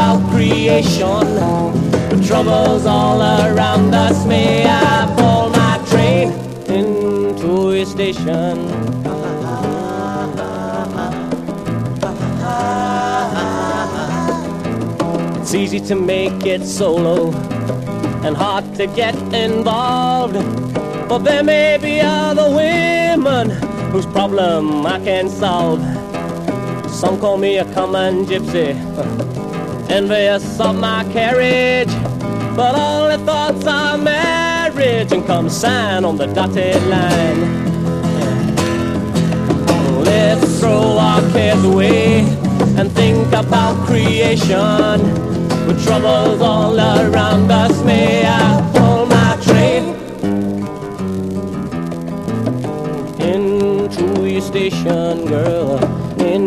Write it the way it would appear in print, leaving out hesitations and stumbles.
about creation, with troubles all around us. May I pull my train into a station? It's easy to make it solo and hard to get involved, but there may be other women whose problem I can solve. Some call me a common gypsy, envious of my carriage, but all the thoughts are marriage and come sign on the dotted line. Let's throw our cares away and think about creation, with troubles all around us. May I pull my train into your station, girl?